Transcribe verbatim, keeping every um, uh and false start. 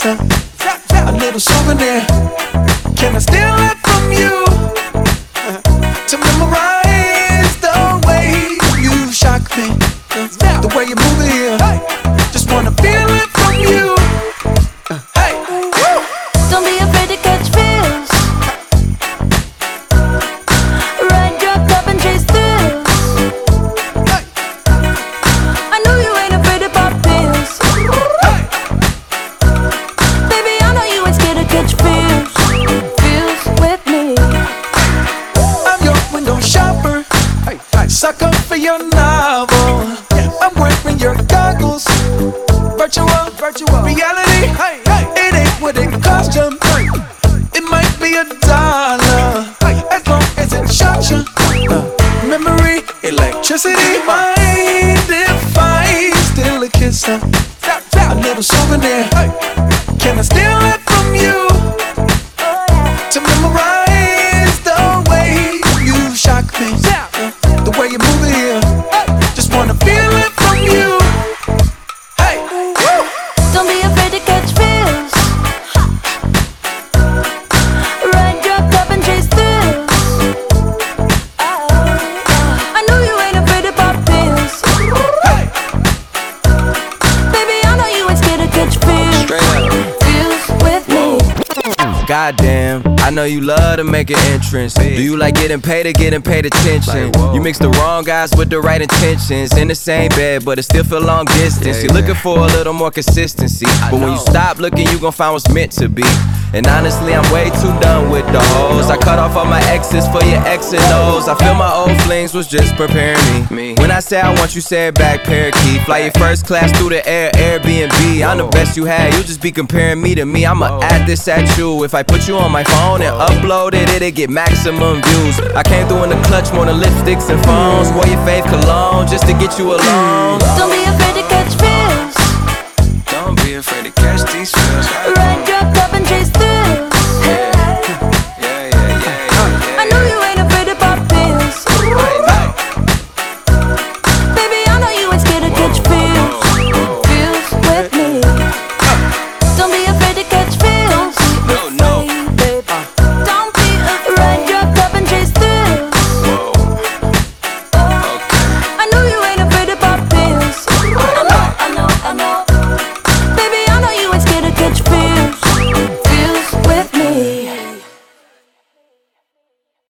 kiss, a, a little souvenir. Can I steal it from you to memorize the way you shock me, the way you move it here? Just wanna feel it from you. Hey, don't be afraid to catch feels. Ride your cup and chase thrills. I know you ain't afraid to pop pills. Baby, I know you ain't scared to catch feels. Feels with me. I'm your window shopper, sucker for your novel. I'm wearing your goggles. Virtual, virtual reality. It ain't what it cost you. It might be a dollar, as long as it shocks you. Uh, memory, electricity. Mind if I steal a kiss, uh, a little souvenir? Can I steal it from you to memorize the way you shock me, uh, the way you move it here? Just wanna feel it from you. Hey, woo. Don't be afraid to catch feels. Ride your cup and chase thrills. I know you ain't afraid to pop pills. Hey, Baby, I know you ain't scared to catch feels. Straight up. Feels with me. Goddamn, I know you love to make an entrance. Do you like getting paid or getting paid attention? You mix the wrong guys with the right intentions. In the same bed, but it still feel long distance. You're looking for a little more consistency, but when you stop looking, you gon' find what's meant to be. And honestly, I'm way too done with the hoes. I cut off all my exes for your X and O's. I feel my old flings was just preparing me. When I say I want you, say it back, parakeet. Fly your first class through the air, Airbnb. I'm the best you had, you just be comparing me to me. I'ma add this at you. If I put you on my phone and upload it, it'll get maximum views. I came through in the clutch more than lipsticks and phones. Wore your fave cologne just to get you alone. Don't be afraid to catch feels. Don't be afraid to catch these feels. Ride your